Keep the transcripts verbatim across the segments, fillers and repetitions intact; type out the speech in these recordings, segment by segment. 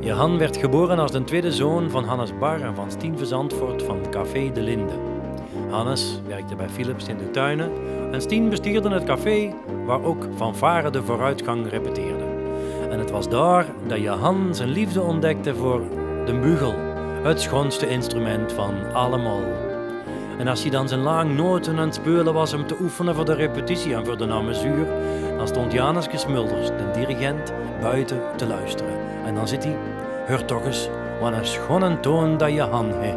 Johan werd geboren als de tweede zoon van Hannes Bar en van Stien Verzandvoort van Café de Linde. Hannes werkte bij Philips in de tuinen en Stien bestierde het café waar ook Fanfare de Vooruitgang repeteerde. En het was daar dat Johan zijn liefde ontdekte voor de bugel, het schoonste instrument van allemaal. En als hij dan zijn lang noten aan het spelen was om te oefenen voor de repetitie en voor de amuzuur, dan stond Janus Smulders, de dirigent, buiten te luisteren. En dan zit hij, hoor toch eens, wat een schone toon dat Johan heeft.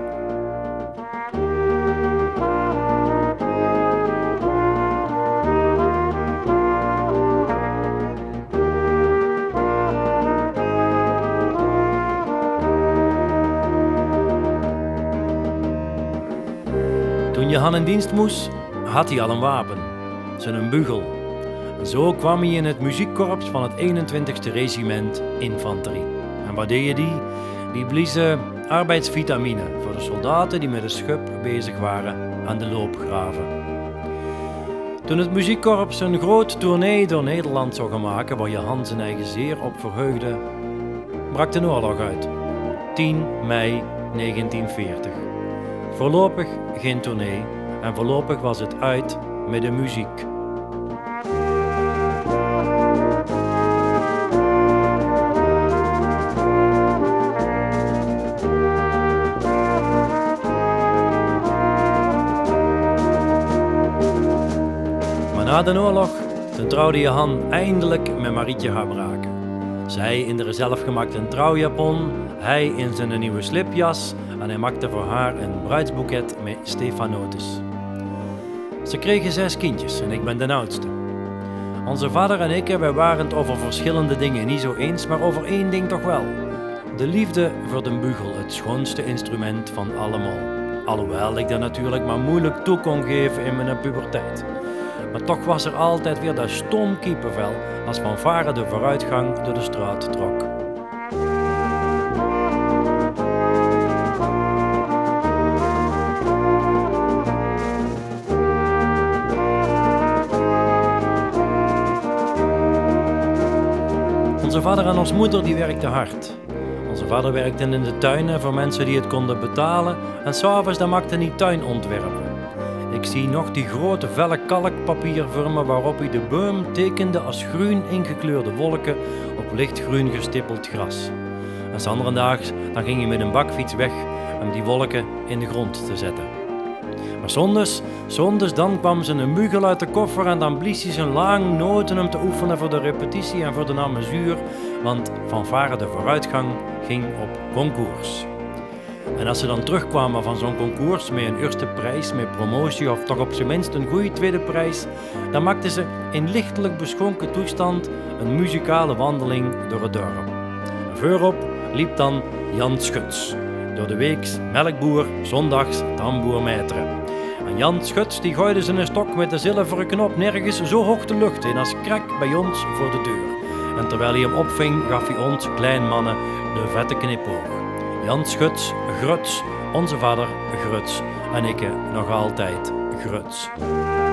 Toen Johan in dienst moest, had hij al een wapen, zijn bugel. En zo kwam hij in het muziekkorps van het eenentwintigste regiment infanterie. En wat deed je die? Die bliezen arbeidsvitamine voor de soldaten die met een schub bezig waren aan de loopgraven. Toen het muziekkorps een groot tournee door Nederland zou gaan maken, waar Johan zijn eigen zeer op verheugde, brak de oorlog uit. tien mei negentien veertig. Voorlopig geen tournee en voorlopig was het uit met de muziek. Maar na de oorlog toen trouwde Johan eindelijk met Marietje Habraken. Zij in de zelfgemaakte trouwjapon, hij in zijn nieuwe slipjas en hij maakte voor haar een bruidsboeket met stefanotis. Ze kregen zes kindjes en ik ben de oudste. Onze vader en ik wij waren het over verschillende dingen niet zo eens, maar over één ding toch wel. De liefde voor de bugel, het schoonste instrument van allemaal. Alhoewel ik dat natuurlijk maar moeilijk toe kon geven in mijn puberteit. Maar toch was er altijd weer dat stom kiepenvel als Fanfare de Vooruitgang door de straat trok. Onze vader en onze moeder die werkten hard. Onze vader werkte in de tuinen voor mensen die het konden betalen en s'avonds dan maakte hij tuinontwerpen. Ik zie nog die grote velle kalkpapiervormen waarop hij de boom tekende als groen ingekleurde wolken op lichtgroen gestippeld gras. En 's andere daags dan ging hij met een bakfiets weg om die wolken in de grond te zetten. Maar zondags, zondags dan kwam ze een bugel uit de koffer en dan blies hij zijn lang noten om te oefenen voor de repetitie en voor de amuzuur, want Fanfare de Vooruitgang ging op concours. En als ze dan terugkwamen van zo'n concours met een eerste prijs, met promotie of toch op zijn minst een goede tweede prijs, dan maakten ze in lichtelijk beschonken toestand een muzikale wandeling door het dorp. En voorop liep dan Jan Schuts, door de weeks melkboer, zondags tamboermetre. En Jan Schuts die gooide zijn stok met de zilveren knop nergens zo hoog de lucht in als krak bij ons voor de deur. En terwijl hij hem opving, gaf hij ons klein mannen de vette knipoog. Jan Schuts, Gruts, onze vader Gruts en ik nog altijd Gruts.